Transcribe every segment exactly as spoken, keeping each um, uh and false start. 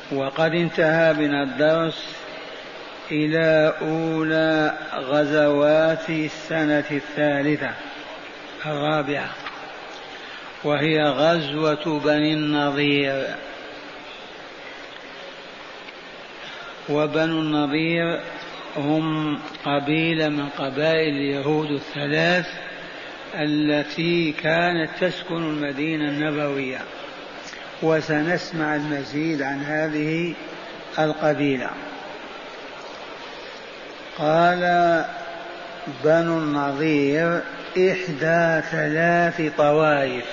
وقد انتهى بنا الدرس إلى أولى غزوات السنة الثالثة الرابعة، وهي غزوة بني النضير. وبنو النضير هم قبيلة من قبائل اليهود الثلاث التي كانت تسكن المدينة النبوية، وسنسمع المزيد عن هذه القبيلة. قال بنو النضير إحدى ثلاث طوائف،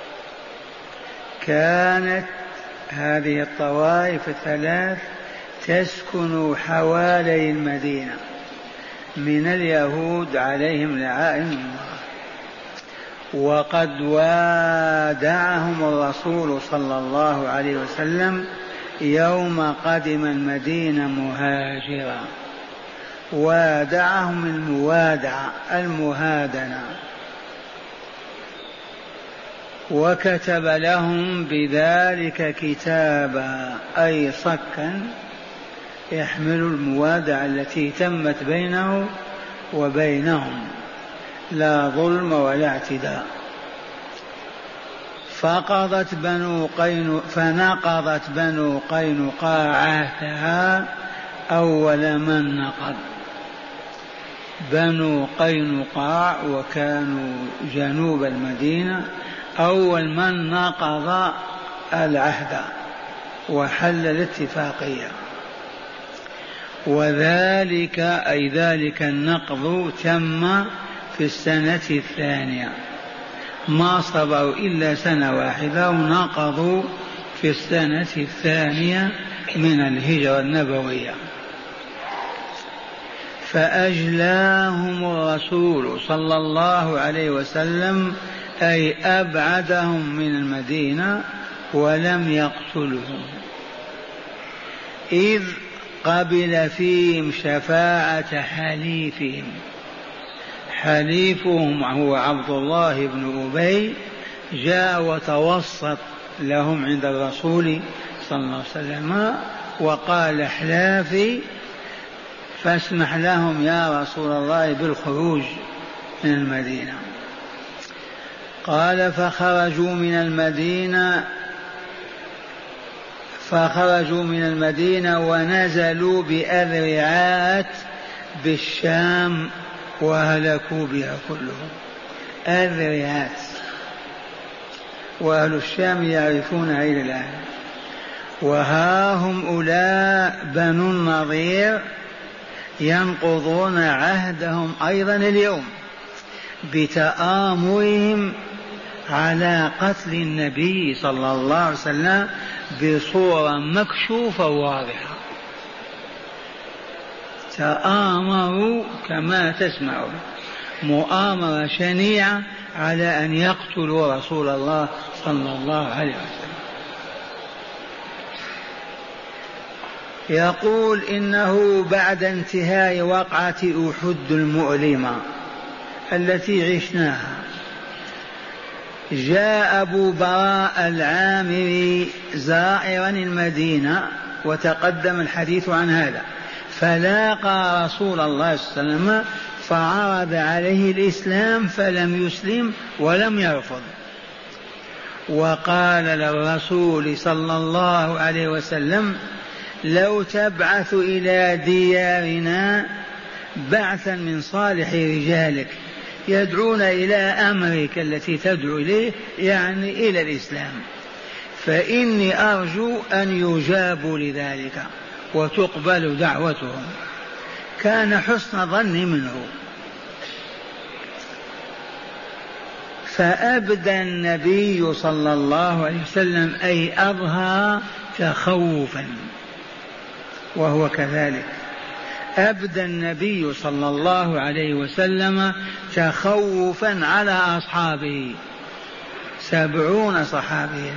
كانت هذه الطوائف الثلاث تسكن حوالي المدينة من اليهود عليهم لعائن الله، وقد وادعهم الرسول صلى الله عليه وسلم يوم قدم المدينة مهاجرا، وادعهم الموادعة المهادنة، وكتب لهم بذلك كتابا أي صكا يحمل الموادعة التي تمت بينه وبينهم، لا ظلم ولا اعتداء. فقضت بنو قينو فنقضت بنو قينقاع عهدها أول من نقض. بنو قينقاع وكانوا جنوب المدينة أول من نقض العهد وحل الاتفاقية، وذلك أي ذلك النقض تم في السنة الثانية، ما صبروا إلا سنة واحدة ونقضوا في السنة الثانية من الهجرة النبوية. فأجلاهم الرسول صلى الله عليه وسلم أي أبعدهم من المدينة ولم يقتلهم، إذ قبل فيهم شفاعة حليفهم. حليفهم هو عبد الله بن أبي، جاء وتوسط لهم عند الرسول صلى الله عليه وسلم وقال احلافي فاسمح لهم يا رسول الله بالخروج من المدينة. قال فخرجوا من المدينة فخرجوا من المدينة ونزلوا بأذرعات بالشام وهلكوا بها كلهم. أذرعات وأهل الشام يعرفونها إلى الآن. وها هم أولاء بنو النضير ينقضون عهدهم أيضا اليوم بتآمرهم على قتل النبي صلى الله عليه وسلم بصورة مكشوفة واضحة. تآمروا كما تسمعون مؤامرة شنيعة على أن يقتلوا رسول الله صلى الله عليه وسلم. يقول إنه بعد انتهاء وقعة أحد المؤلمة التي عشناها، جاء أبو براء العامري زائرا المدينة وتقدم الحديث عن هذا، فلاقى رسول الله صلى الله عليه وسلم فعرض عليه الإسلام فلم يسلم ولم يرفض، وقال للرسول صلى الله عليه وسلم لو تبعث إلى ديارنا بعثا من صالح رجالك يدعون إلى أمرك التي تدعو إليه يعني إلى الإسلام، فإني أرجو أن يجابوا لذلك وتقبل دعوتهم. كان حسن ظن منه. فأبدى النبي صلى الله عليه وسلم أي أظهر تخوفا، وهو كذلك أبدى النبي صلى الله عليه وسلم تخوفا على أصحابه سبعون صحابيا،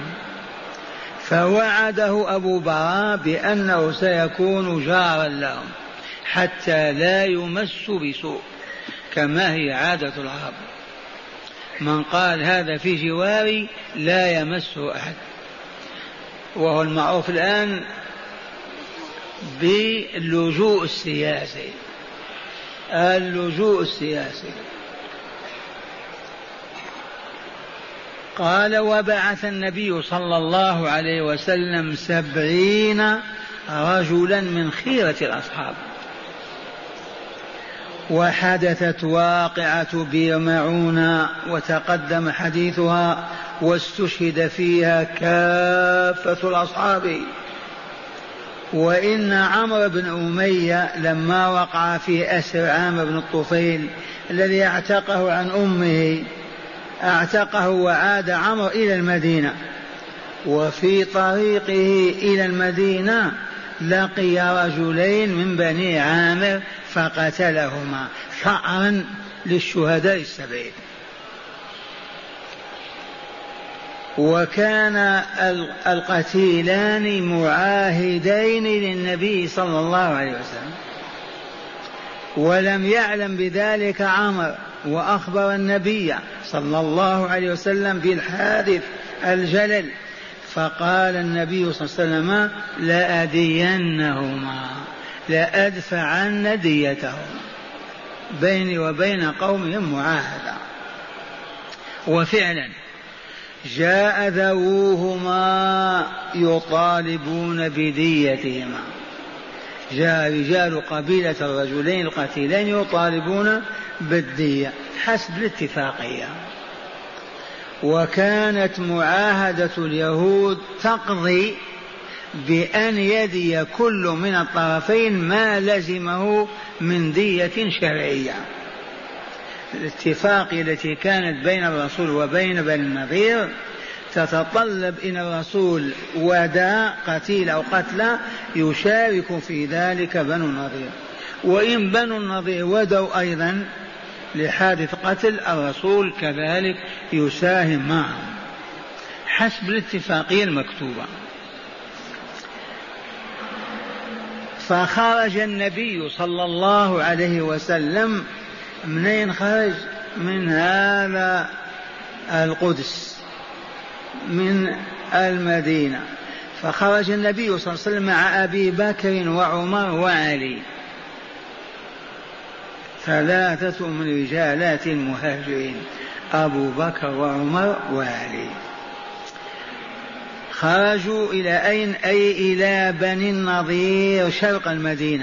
فوعده أبو براء بأنه سيكون جارا لهم حتى لا يمس بسوء كما هي عادة العرب، من قال هذا في جواري لا يمسه أحد. وهو المعروف الآن باللجوء السياسي. اللجوء السياسي. قال وبعث النبي صلى الله عليه وسلم سبعين رجلا من خيرة الأصحاب. وحدثت واقعة بئر معونة وتقدم حديثها واستشهد فيها كافة الأصحاب. وإن عمرو بن أمية لما وقع في أسر عامر بن الطفيل الذي اعتقه عن أمه اعتقه وعاد عمرو إلى المدينة، وفي طريقه إلى المدينة لقي رجلين من بني عامر فقتلهما ثأرا للشهداء السبعين. وكان القتيلان معاهدين للنبي صلى الله عليه وسلم، ولم يعلم بذلك عمرو، وأخبر النبي صلى الله عليه وسلم بالحادث الجلل، فقال النبي صلى الله عليه وسلم لأدينهما لأدفعن ديتهما، بيني وبين قومهم معاهدة. وفعلا جاء ذووهما يطالبون بديتهما، جاء رجال قبيلة الرجلين القتيلين يطالبون بالدية حسب الاتفاقية. وكانت معاهدة اليهود تقضي بأن يدي كل من الطرفين ما لزمه من دية شرعية. الاتفاقية التي كانت بين الرسول وبين بني النضير تتطلب إن الرسول ودى قتيل أو قتلى يشارك في ذلك بنو النضير، وإن بنو النضير ودوا أيضا لحادث قتل الرسول كذلك يساهم معهم حسب الاتفاقية المكتوبة. فخرج النبي صلى الله عليه وسلم، منين خرج؟ من هذا القدس، من المدينة. فخرج النبي صلى الله عليه وسلم مع أبي بكر وعمر وعلي، ثلاثة من رجالات المهاجرين، أبو بكر وعمر وعلي. خرجوا إلى أين؟ أي إلى بني النضير شرق المدينة،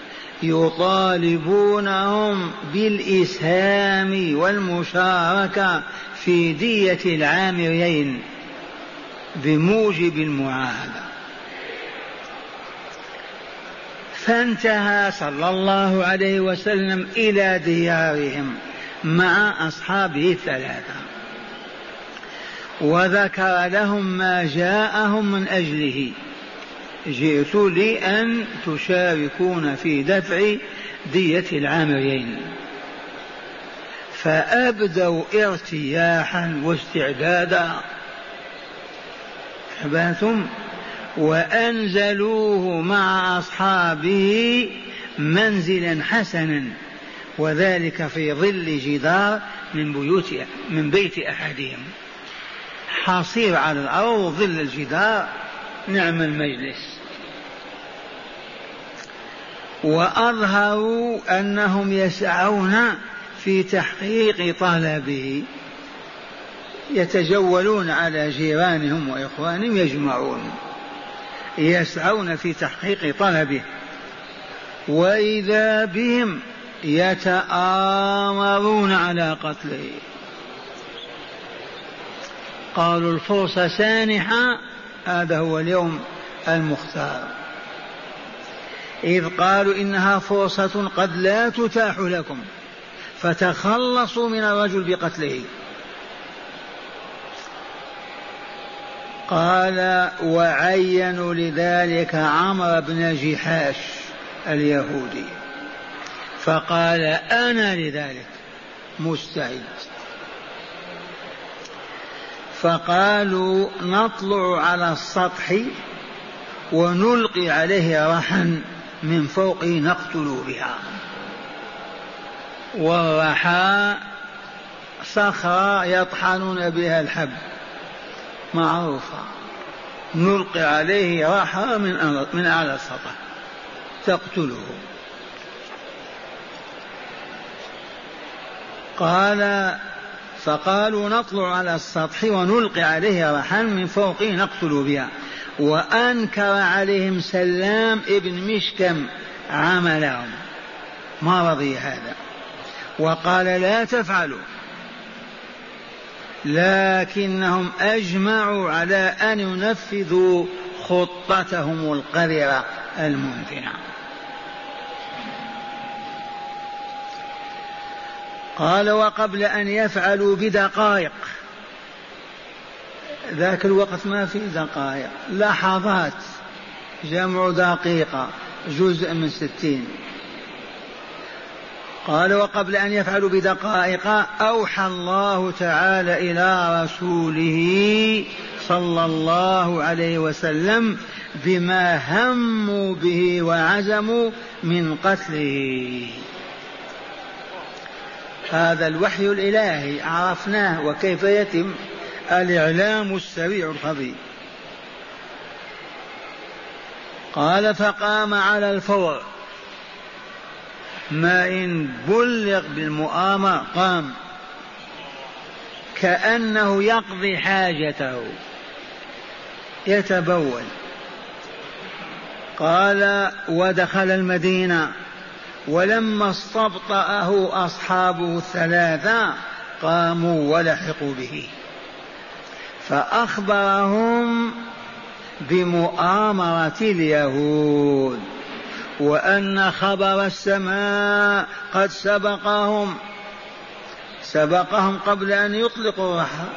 يطالبونهم بالإسهام والمشاركة في دية العامريين بموجب المعاهدة. فانتهى صلى الله عليه وسلم إلى ديارهم مع أصحابه الثلاثة، وذكر لهم ما جاءهم من أجله: جئت لأن تشاركون في دفع دية العامريين. فأبدوا ارتياحا واستعدادا، ثباتهم، وأنزلوه مع أصحابه منزلا حسنا، وذلك في ظل جدار من بيوت من بيت أحدهم، حصير على الأرض ظل الجدار، نعم المجلس. وأظهروا أنهم يسعون في تحقيق طلبه، يتجولون على جيرانهم وإخوانهم يجمعون، يسعون في تحقيق طلبه. وإذا بهم يتآمرون على قتله. قالوا الفرصة سانحة، هذا هو اليوم المختار، إذ قالوا إنها فرصة قد لا تتاح لكم فتخلصوا من الرجل بقتله. قال وعينوا لذلك عمرو بن جحاش اليهودي، فقال أنا لذلك مستعد. فقالوا نطلع على السطح ونلقي عليه رحا من فوقه نقتل بها. والرحى صخرة يطحنون بها الحب معروفة، نلقي عليه رحا من من أعلى السطح تقتله. قال فقالوا نطلع على السطح ونلقي عليه رحا من فوقه نقتل بها. وأنكر عليهم سلام ابن مشكم عملهم، ما رضي هذا وقال لا تفعلوا، لكنهم أجمعوا على أن ينفذوا خطتهم القذرة المنتنة. قال وقبل أن يفعلوا بدقائق، ذاك الوقت ما في دقائق، لحظات، جمع دقيقة جزء من ستين. قال وقبل أن يفعلوا بدقائق أوحى الله تعالى إلى رسوله صلى الله عليه وسلم بما هموا به وعزموا من قتله. هذا الوحي الإلهي عرفناه، وكيف يتم الإعلام السريع الخفي. قال فقام على الفور، ما إن بلغ بالمؤامرة قام كأنه يقضي حاجته يتبول. قال ودخل المدينة، ولما استبطأه أصحابه الثلاثة قاموا ولحقوا به فأخبرهم بمؤامرة اليهود وأن خبر السماء قد سبقهم سبقهم قبل أن يطلقوا الرحى.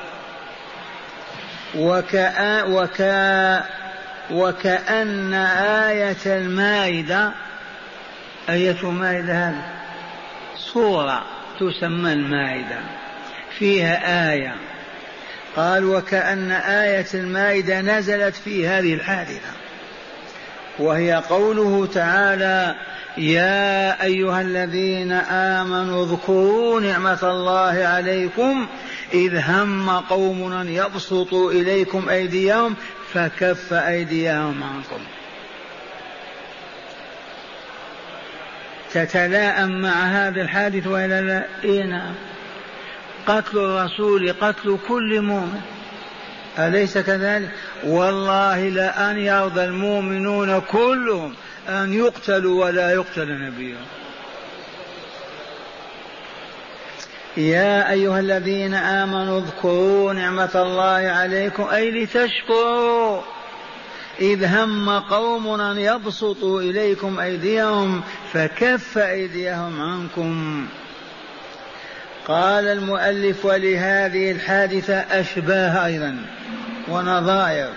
وكأ وكأ وكأن آية المائدة، آية مائدة هذه سورة تسمى المائدة فيها آية، قال وكأن آية المائدة نزلت في هذه الحادثة، وهي قوله تعالى يا أيها الذين آمنوا اذكروا نعمة الله عليكم إذ هم قوم أن يبسطوا إليكم أيديهم فكف أيديهم عنكم. تتلائم مع هذا الحادث وإلا لا؟ إيه نعم. قتل الرسول قتل كل مؤمن، أليس كذلك؟ والله لأن يرضى المؤمنون كلهم أن يقتلوا ولا يقتل نبيهم. يا أيها الذين آمنوا اذكروا نعمة الله عليكم أي لتشكروا إذ هم قوم أن يبسطوا إليكم أيديهم فكف أيديهم عنكم. قال المؤلف ولهذه الحادثة أشباه أيضا ونظائر،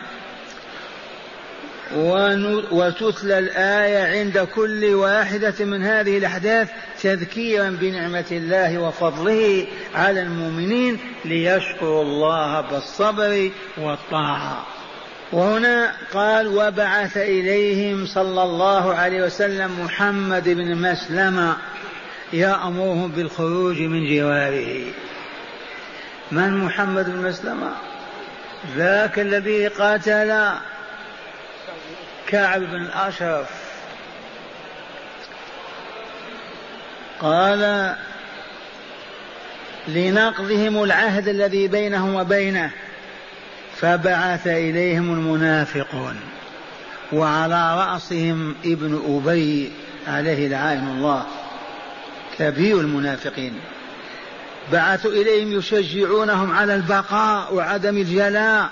وتتلى الآية عند كل واحدة من هذه الأحداث تذكيرا بنعمة الله وفضله على المؤمنين ليشكروا الله بالصبر والطاعة. وهنا قال وبعث إليهم صلى الله عليه وسلم محمد بن مسلمة يأمرهم بالخروج من جواره. من محمد بن مسلمة؟ ذاك الذي قاتل كعب بن الأشرف. قال لنقضهم العهد الذي بينهم وبينه فبعث إليهم المنافقون وعلى رأسهم ابن أبي عليه لعائن الله كبير المنافقين. بعثوا إليهم يشجعونهم على البقاء وعدم الجلاء،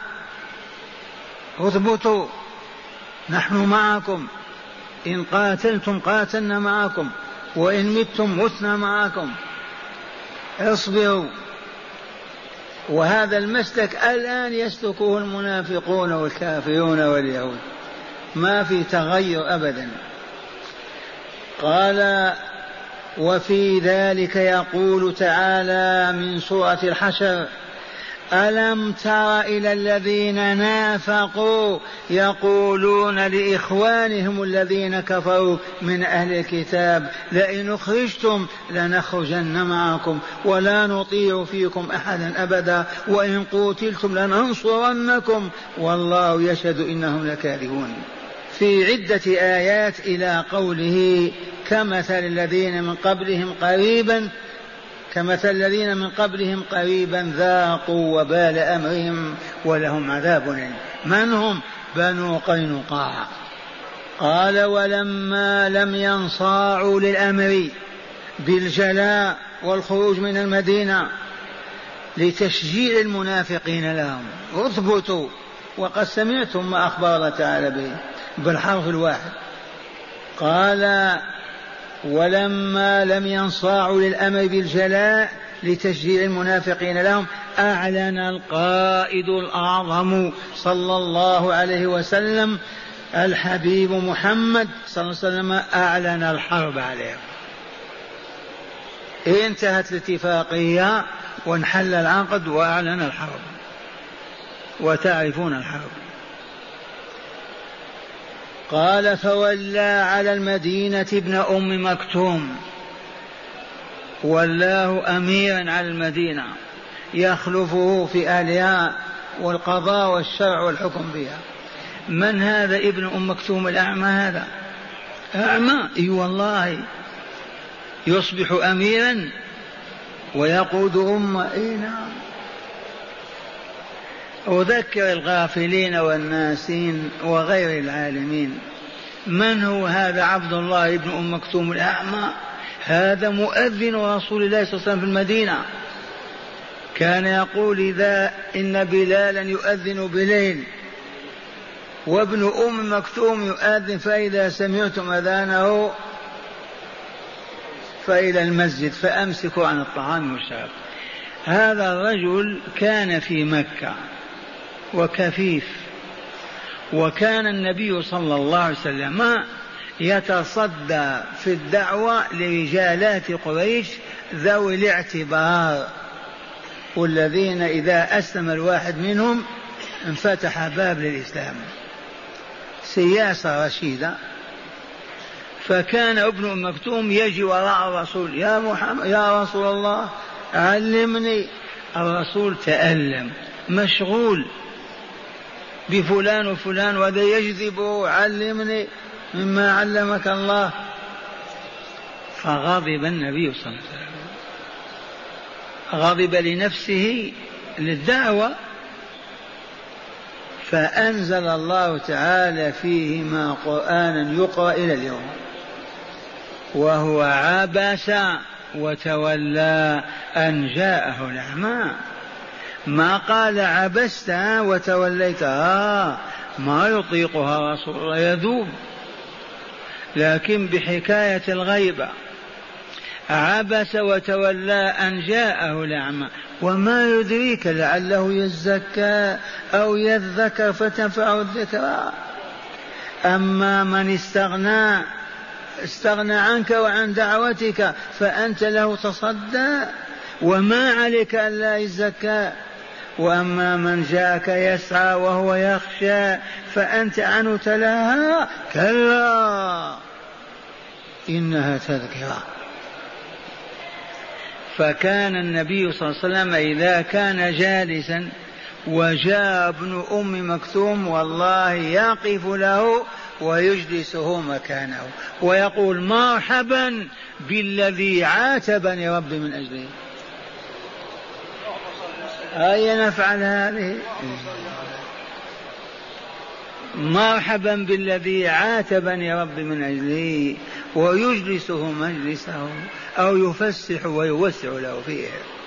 اثبتوا نحن معكم، إن قاتلتم قاتلنا معكم وإن متم متنا معكم، اصبروا. وهذا المسلك الآن يسلكه المنافقون والكافرون واليهود، ما في تغير أبدا. قال وفي ذلك يقول تعالى من سورة الحشر ألم تر إلى الذين نافقوا يقولون لإخوانهم الذين كفروا من أهل الكتاب لئن أخرجتم لنخرجن معكم ولا نطيع فيكم أحدا أبدا وإن قتلتم لننصرنكم والله يشهد إنهم لكاذبون. في عدة آيات إلى قوله كمثل الذين من قبلهم قريبا كمثل الذين من قبلهم قريبا ذاقوا وبال أمرهم ولهم عذاب أليم. من هم؟ بنو قينقاع. قال ولما لم ينصاعوا للأمر بالجلاء والخروج من المدينة لتشجيع المنافقين لهم اثبتوا، وقد سمعتم ما أخبر الله تعالى به بالحرف الواحد. قال ولما لم ينصاعوا للأمر بالجلاء لتشجيع المنافقين لهم أعلن القائد الأعظم صلى الله عليه وسلم الحبيب محمد صلى الله عليه وسلم أعلن الحرب عليهم. انتهت الاتفاقية وانحل العقد وأعلن الحرب، وتعرفون الحرب. قال فولى على المدينة ابن أم مكتوم، ولاه أميرا على المدينة يخلفه في أهلها والقضاء والشرع والحكم بها. من هذا ابن أم مكتوم الأعمى؟ هذا أعمى اي والله، يصبح أميرا ويقود أمة. اي نعم. أذكر الغافلين والناسين وغير العالمين، من هو هذا عبد الله بن أم مكتوم الأعمى؟ هذا مؤذن رسول الله صلى الله عليه وسلم في المدينة، كان يقول إذا إن بلالا يؤذن بليل وابن أم مكتوم يؤذن، فإذا سمعتم أذانه فإلى المسجد فأمسكوا عن الطعام والشراب. هذا الرجل كان في مكة وكفيف، وكان النبي صلى الله عليه وسلم يتصدى في الدعوة لرجالات قريش ذوي الاعتبار، والذين إذا أسلم الواحد منهم انفتح باب للإسلام، سياسة رشيدة. فكان ابن أم مكتوم يجي وراء الرسول، يا محمد يا رسول الله علمني. الرسول تألم مشغول بفلان وفلان وهذا يجذبه، علمني مما علمك الله. فغضب النبي صلى الله عليه وسلم، غضب لنفسه للدعوة، فأنزل الله تعالى فيهما قرآنا يقرأ إلى اليوم، وهو عبس وتولى أن جاءه الأعمى. ما قال عبست وتوليت، آه ما يطيقها رسول الله، يذوب، لكن بحكاية الغيبة عبس وتولى أن جاءه الأعمى. وما يدريك لعله يزكى أو يذكر فتنفعه الذكرى. أما من استغنى استغنى عنك وعن دعوتك فأنت له تصدى، وما عليك ألا يزكى. وأما من جاءك يسعى وهو يخشى فأنت عنه تلاها، كلا إنها تذكرة. فكان النبي صلى الله عليه وسلم إذا كان جالسا وجاء ابن أم مكتوم والله يقف له ويجلسه مكانه ويقول مرحبا بالذي عاتبني ربي من أجله. أين نفعل هذه؟ مرحبا بالذي عاتبني ربي من أجله، ويجلسه مجلسه أو يفسح ويوسع له فيه.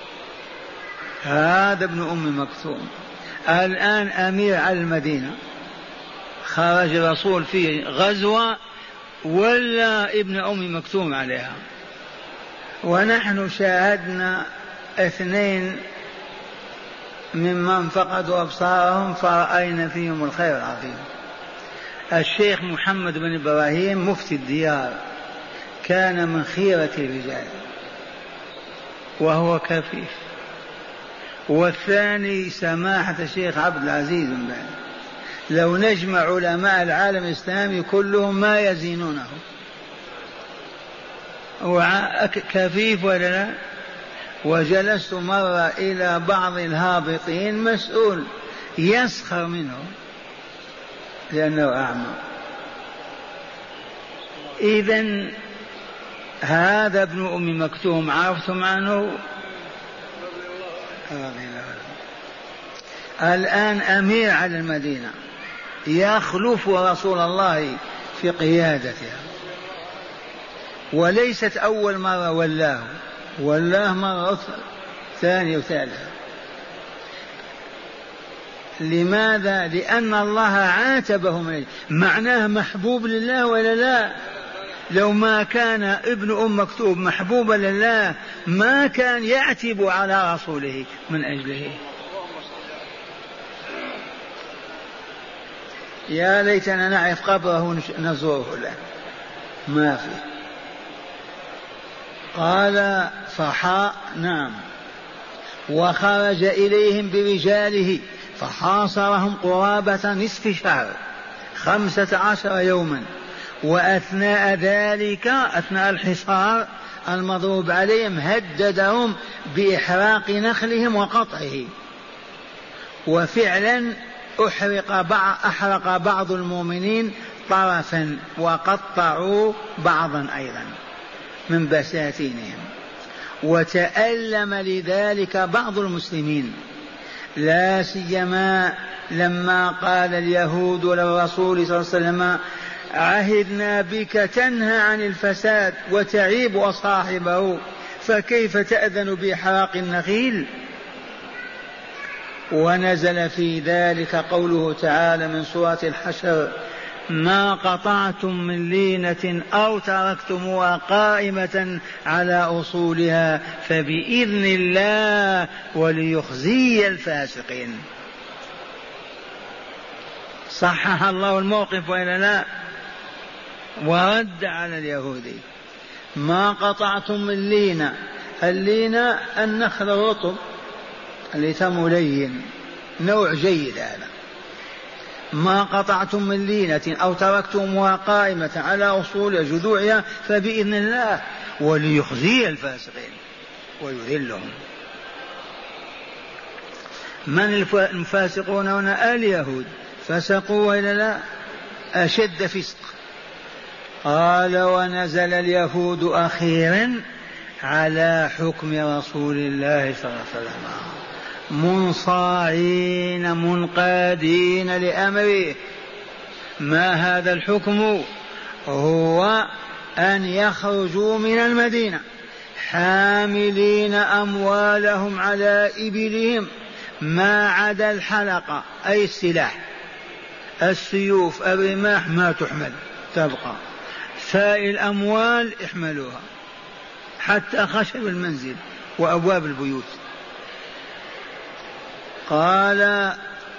هذا ابن أم مكتوم الآن أمير على المدينة، خرج الرسول في غزوة ولا ابن أم مكتوم عليها. ونحن شاهدنا اثنين ممن فقدوا أبصارهم فرأينا فيهم الخير العظيم. الشيخ محمد بن إبراهيم مفتي الديار كان من خيرة الرجال وهو كفيف، والثاني سماحة الشيخ عبد العزيز بن باز. لو نجمع علماء العالم الإسلامي كلهم ما يزينونه. كفيف ولا لا؟ وجلست مرة إلى بعض الهابطين مسؤول يسخر منه لأنه أعمى، إذن هذا ابن أم مكتوم عرفتم عنه الآن أمير على المدينة يخلف رسول الله في قيادتها، وليست أول مرة ولاه ولاه مرة ثانية وثالثة. لماذا؟ لأن الله عاتبه من معناه محبوب لله ولا لا؟ لو ما كان ابن أم مكتوب محبوبا لله ما كان يعتب على رسوله من أجله. يا ليتنا نعرف قبره نزوره له، ما في. قال فحا نعم وخرج إليهم برجاله فحاصرهم قرابة نصف شهر خمسة عشر يوما، وأثناء ذلك أثناء الحصار المضروب عليهم هددهم بإحراق نخلهم وقطعه، وفعلا أحرق بعض أحرق بعض المؤمنين طرفا وقطعوا بعضا أيضا من بساتينهم، وتألم لذلك بعض المسلمين، لا سيما لما قال اليهود للرسول صلى الله عليه وسلم عهدنا بك تنهى عن الفساد وتعيب صاحبه فكيف تأذن بإحراق النخيل؟ ونزل في ذلك قوله تعالى من سورة الحشر ما قطعتم من لينة أو تركتموها قائمة على أصولها فبإذن الله وليخزي الفاسقين. صحح الله الموقف وإلا لا؟ ورد على اليهودي ما قطعتم من لينة، اللينة النخل الرطب اللي تملين نوع جيد هذا، ما قطعتم من لينة أو تركتموها قائمة على أصول جذوعها فبإذن الله وليخزي الفاسقين ويذلهم. من الفاسقون هنا؟ اليهود، فسقوا وإلا لا؟ أشد فسق. قال ونزل اليهود أخيرا على حكم رسول الله صلى الله عليه وسلم منصاعين منقادين لأمره. ما هذا الحكم؟ هو أن يخرجوا من المدينة حاملين أموالهم على إبلهم ما عدا الحلقة أي السلاح، السيوف الرماح ما تحمل تبقى، سائر الأموال احملوها حتى خشب المنزل وأبواب البيوت. قال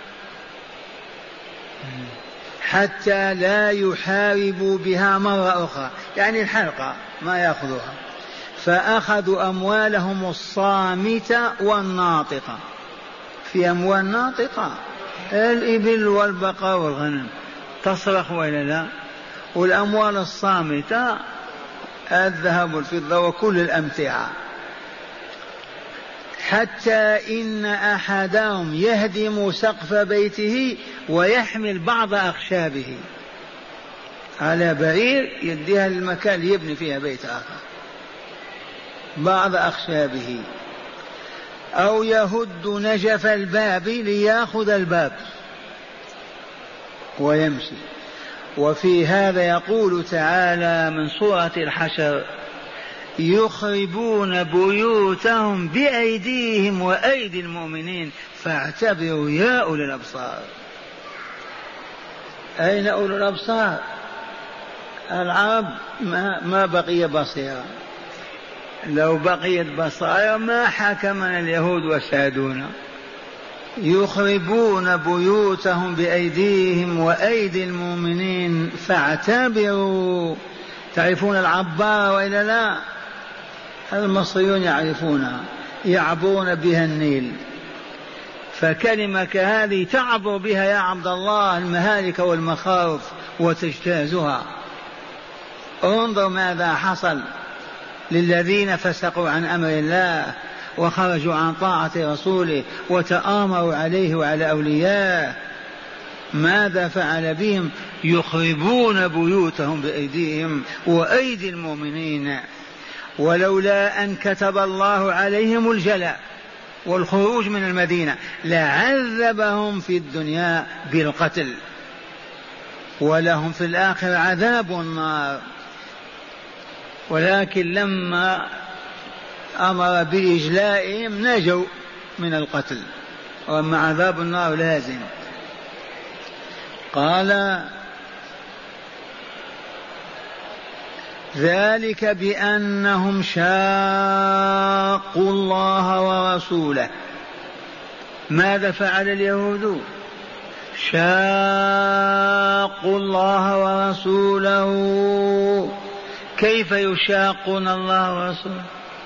حتى لا يحاربوا بها مرة أخرى، يعني الحلقة ما يأخذوها. فأخذوا أموالهم الصامتة والناطقة. في أموال ناطقة الإبل والبقر والغنم تصرخ وإلا لا، والأموال الصامتة الذهب والفضة وكل الأمتعة. حتى إن أحدهم يهدم سقف بيته ويحمل بعض أخشابه على بعير يديها للمكان ليبني فيها بيت آخر، بعض أخشابه، أو يهد نجف الباب ليأخذ الباب ويمشي. وفي هذا يقول تعالى من سورة الحشر يخربون بيوتهم بأيديهم وأيدي المؤمنين فاعتبروا يا أولي الأبصار. أين أولي الأبصار؟ العرب ما, ما بقي بصيرا، لو بقيت بصائر ما حكمنا اليهود وسادونا. يخربون بيوتهم بأيديهم وأيدي المؤمنين فاعتبروا. تعرفون العبارة وإلا لا؟ المصريون يعرفونها، يعبرون بها النيل، فكلمة كهذه تعبر بها يا عبد الله المهالك والمخاوف وتجتازها. انظر ماذا حصل للذين فسقوا عن أمر الله وخرجوا عن طاعة رسوله وتآمروا عليه وعلى أولياءه. ماذا فعل بهم؟ يخربون بيوتهم بأيديهم وأيدي المؤمنين. ولولا أن كتب الله عليهم الجلاء والخروج من المدينة لعذبهم في الدنيا بالقتل، ولهم في الآخرة عذاب النار. ولكن لما أمر بإجلائهم نجوا من القتل، وأما عذاب النار لازم. قال ذلك بأنهم شاقوا الله ورسوله. ماذا فعل اليهود؟ شاقوا الله ورسوله. كيف يشاقون الله ورسوله؟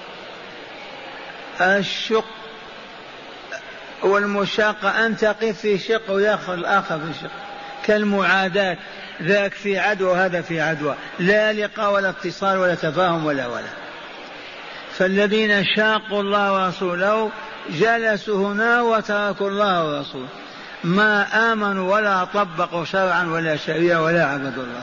الشق والمشاقة أن تقف في شق ويأخذ الآخر في شق، كالمعاداة، ذاك في عدوى وهذا في عدوى، لا لقاء ولا اتصال ولا تفاهم ولا ولا. فالذين شاقوا الله ورسوله جلسوا هنا وتركوا الله ورسوله، ما آمنوا ولا طبقوا شرعا ولا شريعة ولا عبدوا الله.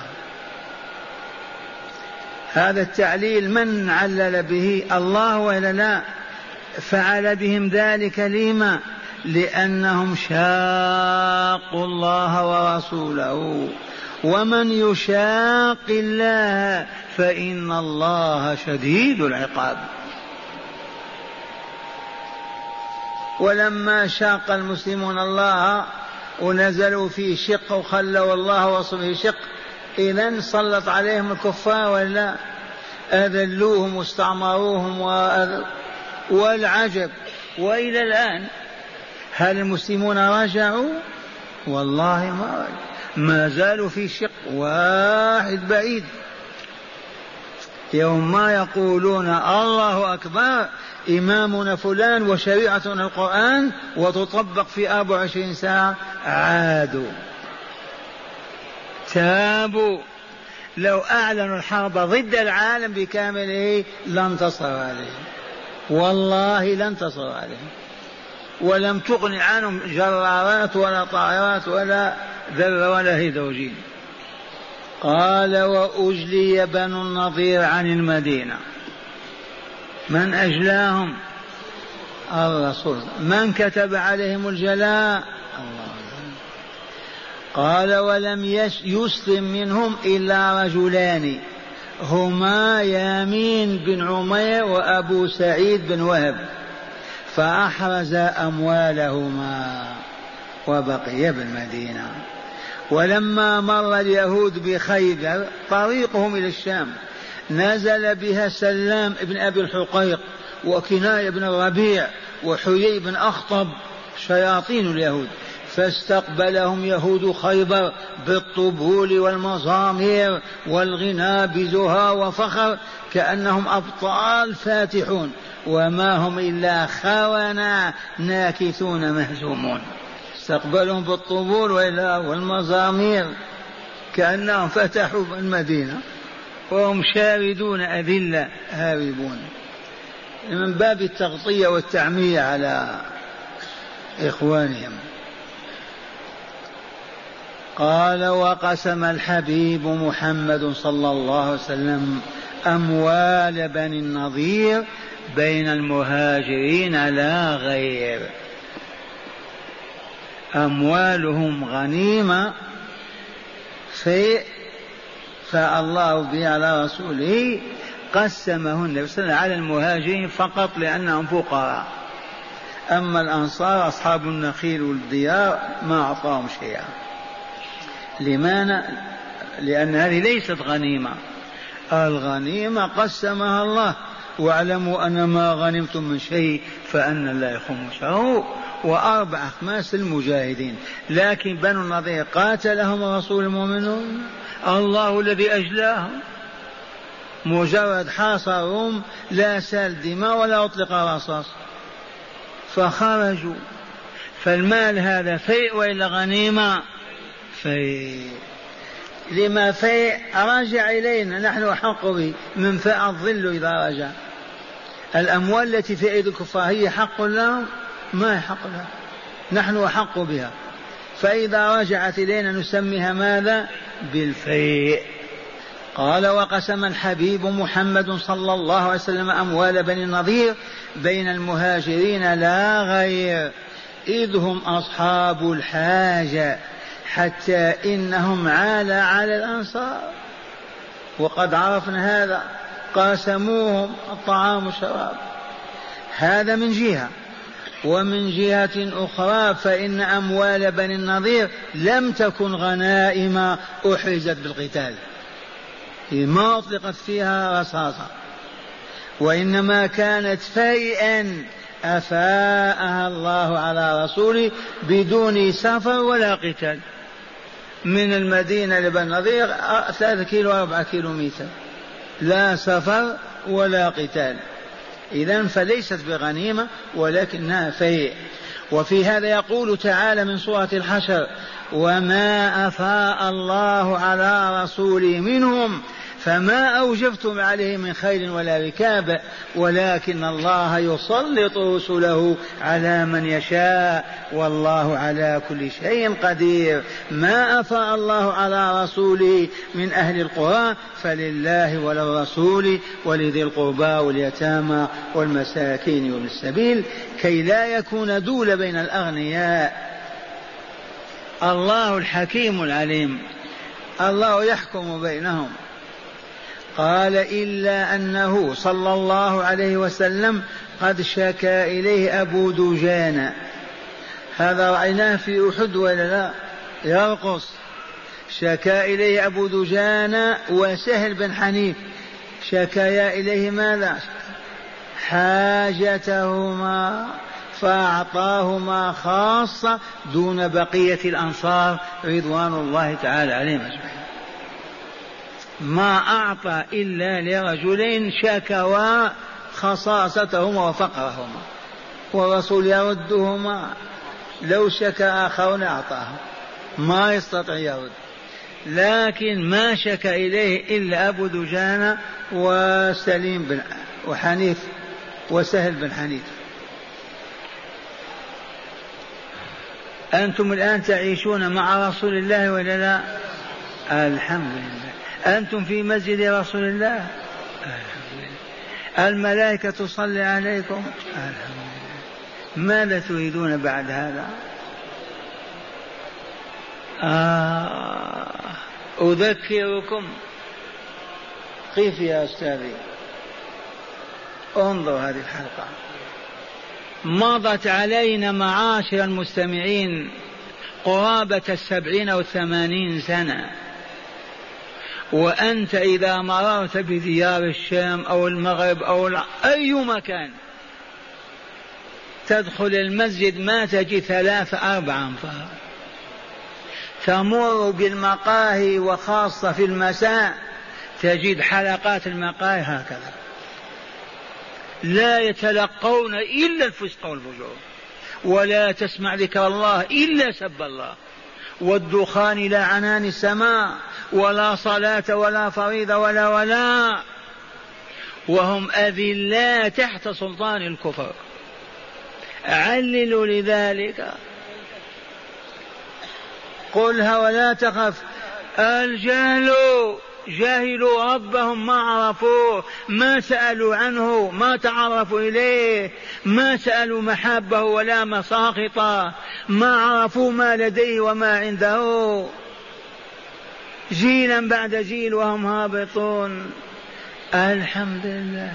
هذا التعليل من علل به؟ الله ولا لا؟ فعل بهم ذلك لما؟ لأنهم شاقوا الله ورسوله، ومن يشاق الله فإن الله شديد العقاب. ولما شاق المسلمون الله ونزلوا في شق وخلوا الله ورسوله شق، إذن سلط عليهم الكفار ولا؟ أذلوهم واستعمروهم وأذ... والعجب وإلى الآن هل المسلمون رجعوا؟ والله ما رجعوا، ما زالوا في شق واحد بعيد. يوم ما يقولون الله أكبر إمامنا فلان وشريعتنا القرآن وتطبق في أربع وعشرين ساعة، عادوا تابوا. لو أعلنوا الحرب ضد العالم بكامله لانتصر عليهم، والله لانتصر عليهم، ولم تغن عنهم جرارات ولا طائرات ولا ذر ولا هيدروجين. قال وأجلي بنو النضير عن المدينة. من أجلاهم؟ الرسول. من كتب عليهم الجلاء؟ الله. قال ولم يسلم منهم إلا رجلان هما يامين بن عمير وأبو سعيد بن وهب، فأحرز أموالهما وبقي بالمدينة. ولما مر اليهود بخيبر طريقهم إلى الشام نزل بها سلام بن أبي الحقيق وكناية بن الربيع وحيي بن أخطب شياطين اليهود، فاستقبلهم يهود خيبر بالطبول والمزامير والغناء بزها وفخر كأنهم أبطال فاتحون، وما هم إلا خونة ناكثون مهزومون. استقبلهم بالطبول والمزامير كأنهم فتحوا المدينة وهم شاردون أذلة هاربون، من باب التغطية والتعمية على إخوانهم. قال وقسم الحبيب محمد صلى الله عليه وسلم أموال بني النضير بين المهاجرين لا غير. أموالهم غنيمة في فالله به على رسوله قسمهن على المهاجرين فقط لأنهم فقراء، أما الأنصار أصحاب النخيل والديار ما أعطاهم شيئا. لماذا؟ لأن هذه ليست غنيمة، الغنيمة قسمها الله، واعلموا أن ما غنمتم من شيء فأن الله خمسه وأربع أخماس المجاهدين. لكن بنو النضير قاتلهم الرسول المؤمنون، الله الذي أجلاهم، مجرد حاصرهم لا سال دماء ولا أطلق رصاص فخرجوا. فالمال هذا فيء وإلا غنيمة؟ فيء. لما فيء رجع إلينا، نحن أحق به، من فاء الظل إذا رجع. الأموال التي في أيدي الكفار هي حق لهم؟ ما حق لهم، نحن أحق بها. فإذا رجعت إلينا نسميها ماذا؟ بالفيء. قال وقسم الحبيب محمد صلى الله عليه وسلم أموال بني النضير بين المهاجرين لا غير، إذ هم أصحاب الحاجة حتى إنهم عال على الأنصار، وقد عرفنا هذا، قاسموهم الطعام والشراب. هذا من جهة. ومن جهة أخرى فإن أموال بني النضير لم تكن غنائم أحرزت بالقتال، ما أطلقت فيها رصاصة، وإنما كانت فيئا أفاءها الله على رسوله بدون سفر ولا قتال. من المدينة لبني النضير ثلاثة كيلو أربعة كيلو متر، لا سفر ولا قتال، إذن فليست بغنيمة ولكنها فيء. وفي هذا يقول تعالى من سورة الحشر وما أفاء الله على رسوله منهم فما أوجفتم عليه من خيل ولا ركاب ولكن الله يسلط رسله على من يشاء والله على كل شيء قدير. ما أفاء الله على رسوله من أهل القرى فلله وللرسول ولذي القربى واليتامى والمساكين وابن السبيل كي لا يكون دول بين الأغنياء. الله الحكيم العليم، الله يحكم بينهم. قال إلا أنه صلى الله عليه وسلم قد شكا إليه أبو دجانة، هذا رأيناه في أحد ولا لا يرقص، شكا إليه أبو دجانة وسهل بن حنيف، شكايا إليه ماذا؟ حاجتهما فأعطاهما خاصة دون بقية الأنصار رضوان الله تعالى عليهم أجمعين. ما أعطى إلا لرجلين شكوا خصاصتهما وفقرهما، والرسول يردهما، لو شكى آخرون أعطاه، ما يستطيع يرد، لكن ما شكى إليه إلا أبو دجانة وسليم بن وحنيف وسهل بن حنيف. أنتم الآن تعيشون مع رسول الله ولا لا؟ الحمد لله. أنتم في مسجد رسول الله، الحمد لله. الملائكة تصلي عليكم، الحمد لله. ماذا تريدون بعد هذا؟ آه أذكركم، قف يا أستاذي، انظر هذه الحلقة مضت علينا معاشر المستمعين قرابة السبعين أو الثمانين سنة، وأنت إذا مررت بديار الشام أو المغرب أو أي مكان تدخل المسجد ما تجد ثلاثة أربع أنفار، تمر بالمقاهي وخاصة في المساء تجد حلقات المقاهي هكذا، لا يتلقون إلا الفسق والفجور، ولا تسمع ذكر الله إلا سب الله، والدخان لا عنان السماء، ولا صلاة ولا فريضة ولا ولا، وهم أذلاء تحت سلطان الكفر. عللوا لذلك، قلها ولا تخف. الجهل، جاهلوا ربهم ما عرفوه، ما سألوا عنه، ما تعرفوا إليه، ما سألوا محابه ولا مساخطه، ما عرفوا ما لديه وما عنده، جيلا بعد جيل وهم هابطون. الحمد لله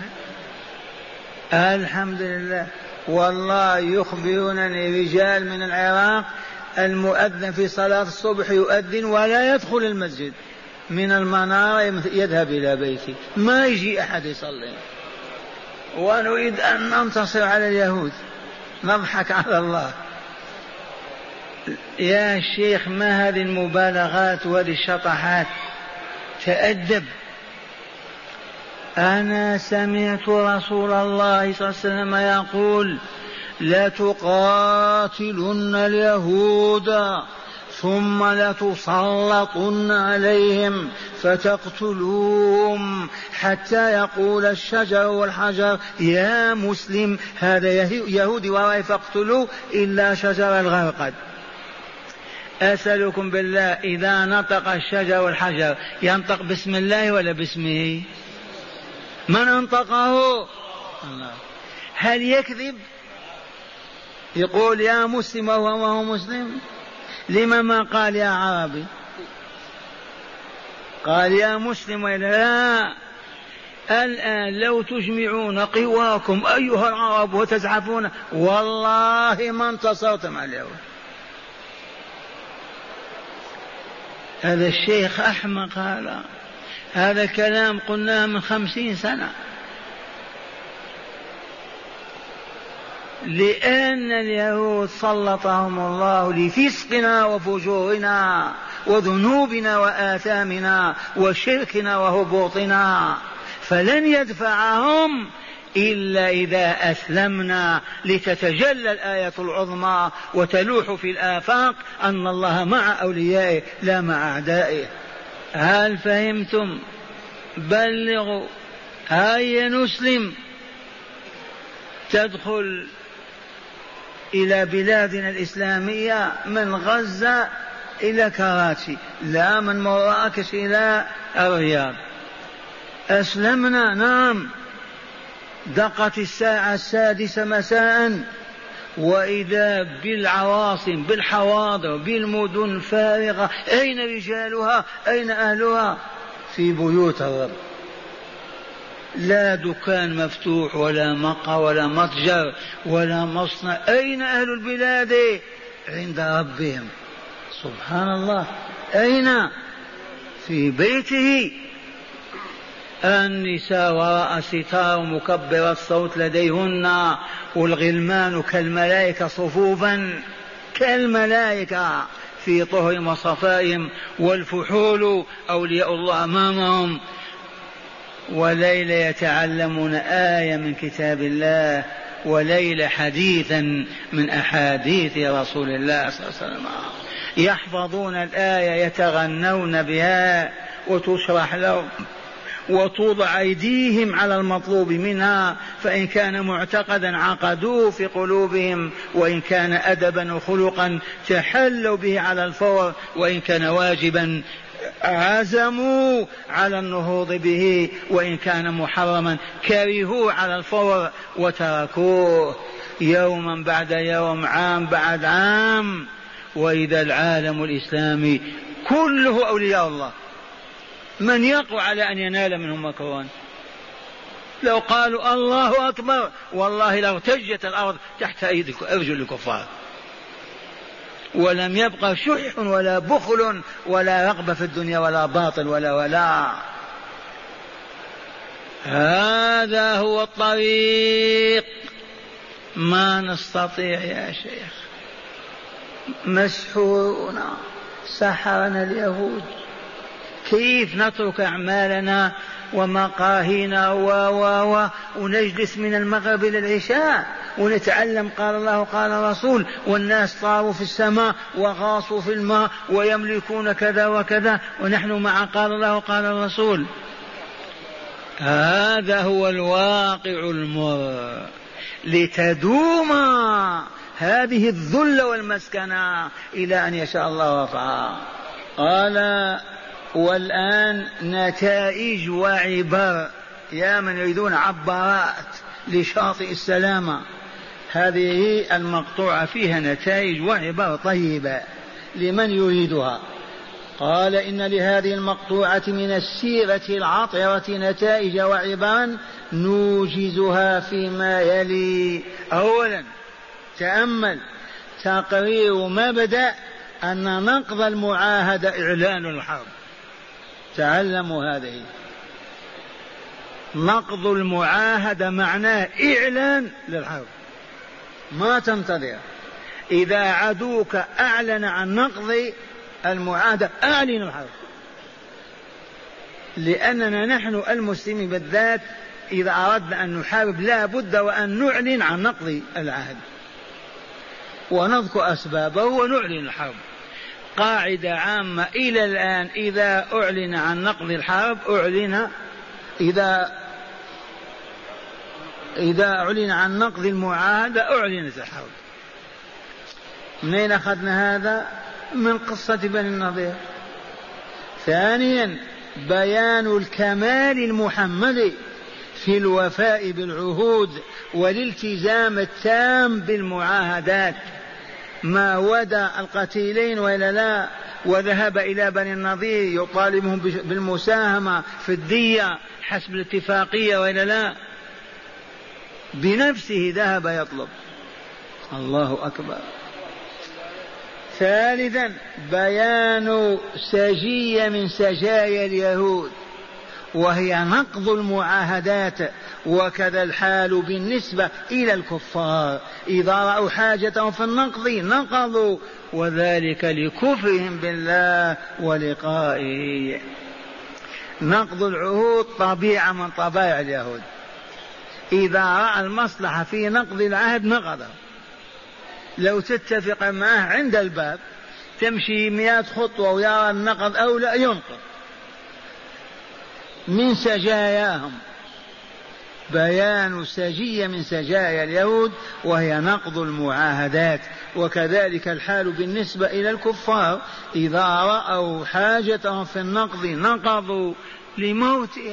الحمد لله. والله يخبرونني رجال من العراق المؤذن في صلاة الصبح يؤذن ولا يدخل المسجد، من المنارة يذهب إلى بيته، ما يجي أحد يصلي. ونريد أن ننتصر على اليهود، نضحك على الله. يا شيخ ما هذه المبالغات وهذه الشطحات؟ تأدب. أنا سمعت رسول الله صلى الله عليه وسلم يقول لتقاتلن اليهود ثم لتسلطن عليهم فتقتلوهم حتى يقول الشجر والحجر يا مسلم هذا يهودي وراي فاقتلوه إلا شجر الغرقد. أسألكم بالله إذا نطق الشجر والحجر ينطق باسم الله ولا باسمه؟ من انطقه؟ الله. هل يكذب؟ يقول يا مسلم وهو مسلم؟ لما ما قال يا عربي؟ قال يا مسلم ولا لا؟ الآن لو تجمعون قواكم أيها العرب وتزحفون والله ما انتصرتم على اليهود. هذا الشيخ أحمق، هذا هذا الكلام قلناه من خمسين سنة. لأن اليهود سلطهم الله لفسقنا وفجورنا وذنوبنا وآثامنا وشركنا وهبوطنا، فلن يدفعهم إلا إذا أسلمنا لتتجلى الآية العظمى وتلوح في الآفاق أن الله مع أوليائه لا مع أعدائه. هل فهمتم؟ بلغوا. هيا نسلم. تدخل إلى بلادنا الإسلامية من غزة إلى كراتي، لا من مراكش إلى الرياض. أسلمنا نعم. دقت الساعة السادسة مساء وإذا بالعواصم بالحواضر بالمدن فارغة، أين رجالها أين أهلها؟ في بيوت الرب، لا دكان مفتوح ولا مقهى ولا متجر ولا مصنع. أين أهل البلاد؟ عند ربهم سبحان الله. أين؟ في بيته. النساء وراء ستار مكبر الصوت لديهن، والغلمان كالملائكة صفوفا كالملائكة في طهرهم وصفائهم، والفحول أولياء الله أمامهم. وليلة يتعلمون آية من كتاب الله، وليلة حديثا من أحاديث رسول الله صلى الله عليه وسلم. يحفظون الآية يتغنون بها وتشرح لهم وتوضع أيديهم على المطلوب منها، فإن كان معتقدا عقدوه في قلوبهم، وإن كان أدبا وخلقا تحلوا به على الفور، وإن كان واجبا عزموا على النهوض به، وإن كان محرما كرهوه على الفور وتركوه. يوما بعد يوم، عام بعد عام، وإذا العالم الإسلامي كله أولياء الله، من يقوى على أن ينال منهم مكروان؟ لو قالوا الله أكبر والله لارتجت الأرض تحت أيدي أرجل الكفار، ولم يبقى شح ولا بخل ولا رغبة في الدنيا ولا باطل ولا ولا. هذا هو الطريق. ما نستطيع يا شيخ، مسحورنا، سحرنا اليهود. كيف نترك أعمالنا ومقاهينا و و و ونجلس من المغرب إلى العشاء ونتعلم قال الله قال الرسول، والناس طاروا في السماء وغاصوا في الماء ويملكون كذا وكذا، ونحن مع قال الله قال الرسول؟ هذا هو الواقع المر. لتدوم هذه الذل والمسكنة إلى أن يشاء الله رفعها. قال والآن نتائج وعبر، يا من يريدون عبارات لشاطئ السلامة، هذه المقطوعة فيها نتائج وعبر طيبة لمن يريدها. قال إن لهذه المقطوعة من السيرة العطرة نتائج وعبرا نوجزها فيما يلي. أولا تأمل تقرير مبدأ أن نقض المعاهدة إعلان الحرب. تعلموا هذه، نقض المعاهدة معناه إعلان للحرب، ما تنتظر. إذا عدوك أعلن عن نقض المعاهدة أعلن الحرب، لأننا نحن المسلمين بالذات إذا أردنا أن نحارب لا بد وأن نعلن عن نقض العهد ونذكر أسبابه ونعلن الحرب. قاعدة عامة إلى الآن، إذا أعلن عن نقض الحرب أعلن، إذا إذا أعلن عن نقض المعاهدة أعلنت الحرب. منين أخذنا هذا؟ من قصة بني النضير. ثانيا بيان الكمال المحمدي في الوفاء بالعهود والالتزام التام بالمعاهدات، ما ودى القتيلين وإلا لا، وذهب إلى بني النضير يطالبهم بالمساهمة في الدية حسب الاتفاقية وإلا لا، بنفسه ذهب يطلب. الله أكبر. ثالثا بيان سجية من سجايا اليهود وهي نقض المعاهدات، وكذا الحال بالنسبة إلى الكفار، إذا رأوا حاجتهم في النقض نقضوا، وذلك لكفرهم بالله ولقائه. نقض العهود طبيعة من طبائع اليهود، إذا رأى المصلحة في نقض العهد نقضه. لو تتفق معه عند الباب تمشي مئة خطوة ويرى النقض أو لا ينقض. من سجاياهم بيان سجية من سجايا اليهود وهي نقض المعاهدات، وكذلك الحال بالنسبة إلى الكفار، إذا رأوا حاجتهم في النقض نقضوا لموتهم.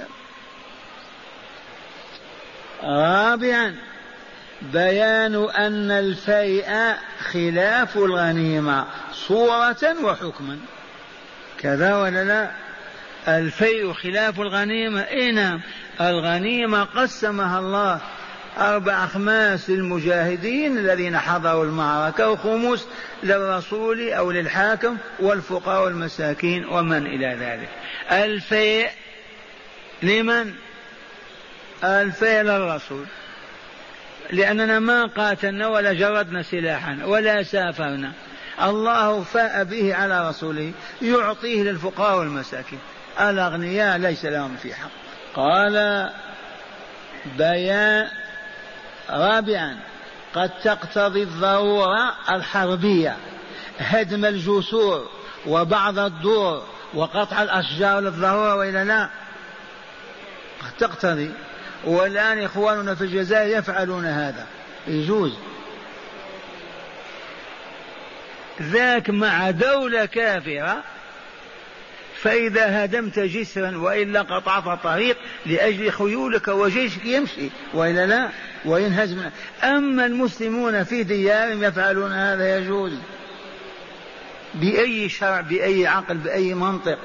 رابعا بيان أن الفيء خلاف الغنيمة صورة وحكما، كذا ولا لا؟ الفيء خلاف الغنيمة. إيه؟ الغنيمة قسمها الله أربع أخماس للمجاهدين الذين حضروا المعركة، وخمس للرسول أو للحاكم والفقراء والمساكين ومن إلى ذلك. الفيء لمن؟ الفيء للرسول، لأننا ما قاتلنا ولا جردنا سلاحا ولا سافرنا، الله فاء به على رسوله يعطيه للفقراء والمساكين، الأغنياء ليس لهم في حق. قال بيان. رابعا قد تقتضي الضرورة الحربية هدم الجسور وبعض الدور وقطع الأشجار للضرورة وإلا لا؟ قد تقتضي، والآن إخواننا في الجزائر يفعلون هذا، يجوز ذاك مع دولة كافرة، فإذا هدمت جسرا وإلا قطعت طريق لأجل خيولك وجيشك يمشي وإلا لا وينهزم. أما المسلمون في ديارهم يفعلون هذا، يجوز بأي شرع بأي عقل بأي منطق.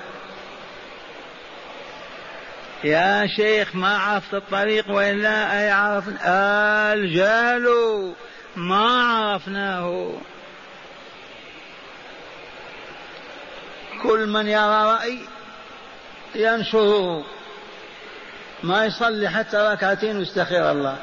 يا شيخ ما عرفت الطريق وإلا أي عرفنا؟ الجهل ما عرفناه. كل من يرى رأي ينشره، ما يصلي حتى ركعتين ويستخير الله.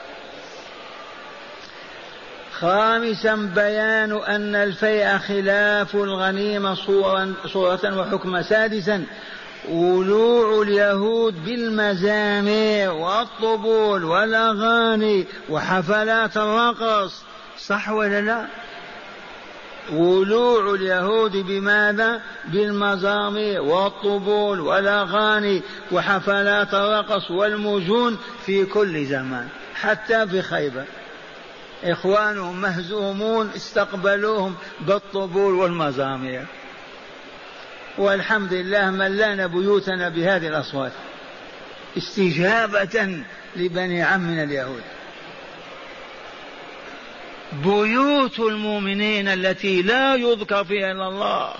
خامسا بيان أن الفيء خلاف الغنيمة صورة وحكما. سادسا ولوع اليهود بالمزامير والطبول والأغاني وحفلات الرقص، صح ولا لا؟ ولوع اليهود بماذا؟ بالمزامير والطبول والأغاني وحفلات الرقص والمجون في كل زمان، حتى في خيبر إخوانهم مهزومون استقبلوهم بالطبول والمزامير، والحمد لله ملأنا بيوتنا بهذه الأصوات استجابة لبني عمنا اليهود. بيوت المؤمنين التي لا يذكر فيها إلا الله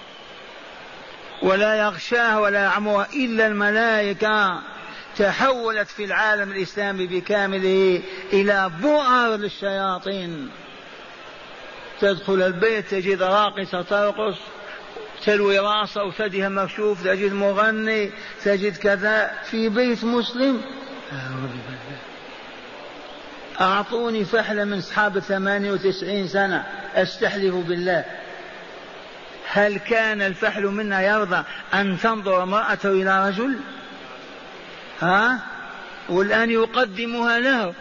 ولا يغشاها ولا يعمها إلا الملائكة، تحولت في العالم الإسلامي بكامله إلى بؤر للشياطين. تدخل البيت تجد راقصة ترقص تلوي راسه وثديها مكشوف، تجد مغني، تجد كذا في بيت مسلم. أعطوني فحلة من أصحاب ثمانية وتسعين سنة أستحلف بالله، هل كان الفحل منا يرضى أن تنظر امرأته إلى رجل؟ ها؟ والآن يقدمها له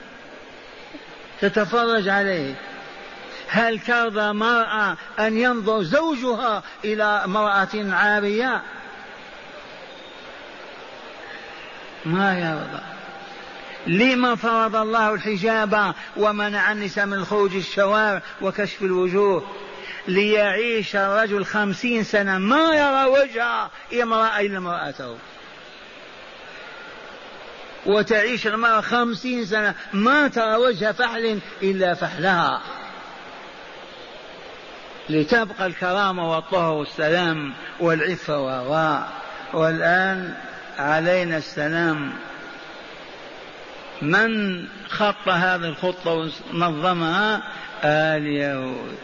تتفرج عليه. هل ترضى مرأة أن ينظر زوجها إلى امرأة عارية؟ ما يرضى. لما فرض الله الحجاب ومنع النساء من خروج الشوارع وكشف الوجوه؟ ليعيش الرجل خمسين سنة ما يرى وجه امرأة إلا امرأته، وتعيش المرأة خمسين سنة ما ترى وجه فحل إلا فحلها، لتبقى الكرامة والطهر والسلام والعفة والراء. والآن علينا السلام، من خط هذه الخطة ونظمها؟ آل يهود.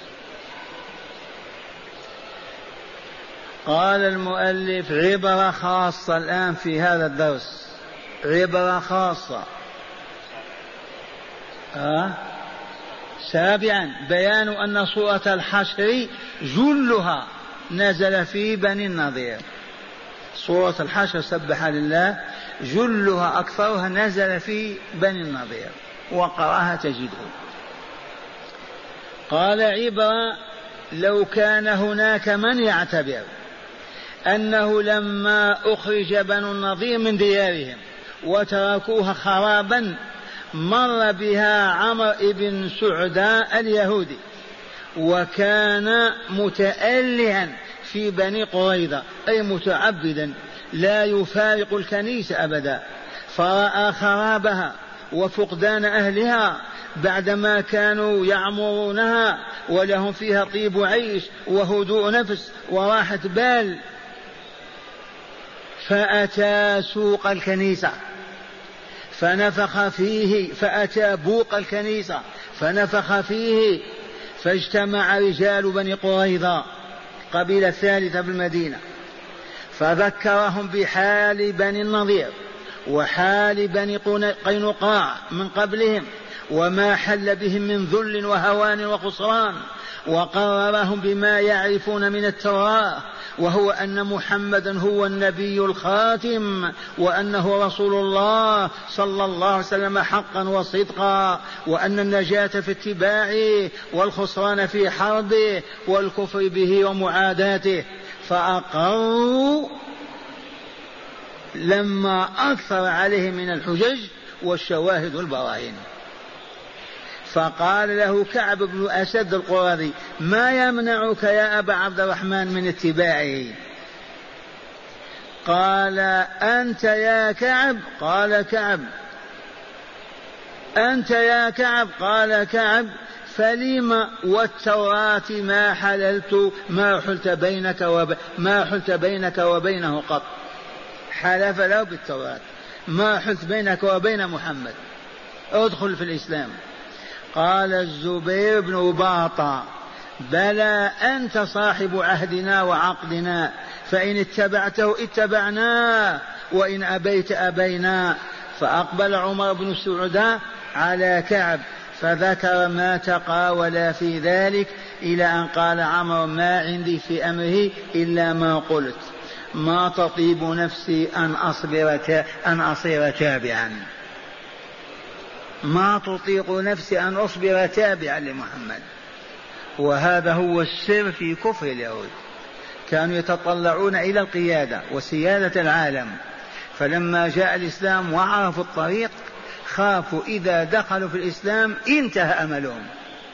قال المؤلف عبرة خاصة الآن في هذا الدرس، عبرة خاصة. أه؟ سابعا بيان أن سورة الحشر جلها نزل في بني النضير. سورة الحشر سبح لله جلها أكثرها نزل في بني النضير، وقرأها تجده. قال عبرة لو كان هناك من يعتبر أنه لما أخرج بنو النضير من ديارهم وتركوها خرابا مر بها عمرو بن سعداء اليهودي وكان متألها في بني قريظة أي متعبدا لا يفارق الكنيسة أبدا، فرأى خرابها وفقدان أهلها بعدما كانوا يعمرونها ولهم فيها طيب عيش وهدوء نفس وراحة بال، فأتى سوق الكنيسة فنفخ فيه، فأتى بوق الكنيسة فنفخ فيه، فاجتمع رجال بني قريظة قبيلة ثالثة بالمدينة، فذكرهم بحال بني النضير وحال بني قينقاع من قبلهم وما حل بهم من ذل وهوان وخسران، وقررهم بما يعرفون من التوراة، وهو أن محمدا هو النبي الخاتم وأنه رسول الله صلى الله عليه وسلم حقا وصدقا، وأن النجاة في اتباعه والخسران في حربه والكفر به ومعاداته. فأقروا لما أكثر عليه من الحجج والشواهد والبراهين. فقال له كعب بن أسد القرظي ما يمنعك يا أبا عبد الرحمن من اتباعه؟ قال أنت يا كعب؟ قال كعب. أنت يا كعب؟ قال كعب. فلما والتوراة ما حللت ما حلت بينك وب... ما حلت بينك وبينه قط، حلف له بالتوراة ما حلت بينك وبين محمد، ادخل في الإسلام. قال الزبير بن باطا بلى أنت صاحب عهدنا وعقدنا، فإن اتبعته اتبعنا وإن أبيت أبينا. فأقبل عمر بن سعداء على كعب فذكر ما تقاولا في ذلك إلى أن قال عمر ما عندي في أمره إلا ما قلت، ما تطيب نفسي أن أصبر أن أصير تابعا، ما تطيق نفسي أن أصبر تابعا لمحمد. وهذا هو السر في كفر اليهود، كانوا يتطلعون إلى القيادة وسيادة العالم، فلما جاء الإسلام وعرفوا الطريق خافوا إذا دخلوا في الإسلام انتهى أملهم،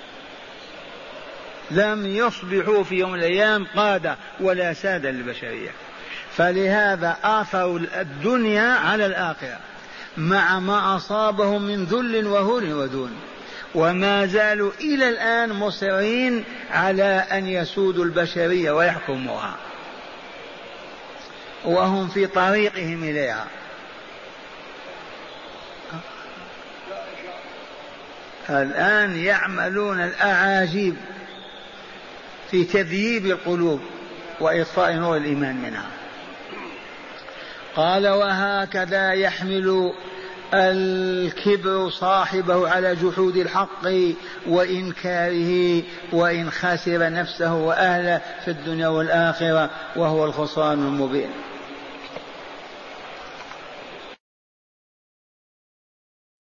لم يصبحوا في يوم من الأيام قادة ولا سادة للبشرية. فلهذا آثروا الدنيا على الآخرة مع ما أصابهم من ذل وهون ودون، وما زالوا إلى الآن مصرين على أن يسودوا البشرية ويحكموها وهم في طريقهم إليها. الآن يعملون الأعاجيب في تذييب القلوب وإطفاء نور الإيمان منها. قال وهكذا يحمل الكبر صاحبه على جحود الحق وإنكاره وإن خسر نفسه وأهله في الدنيا والآخرة، وهو الخسران المبين.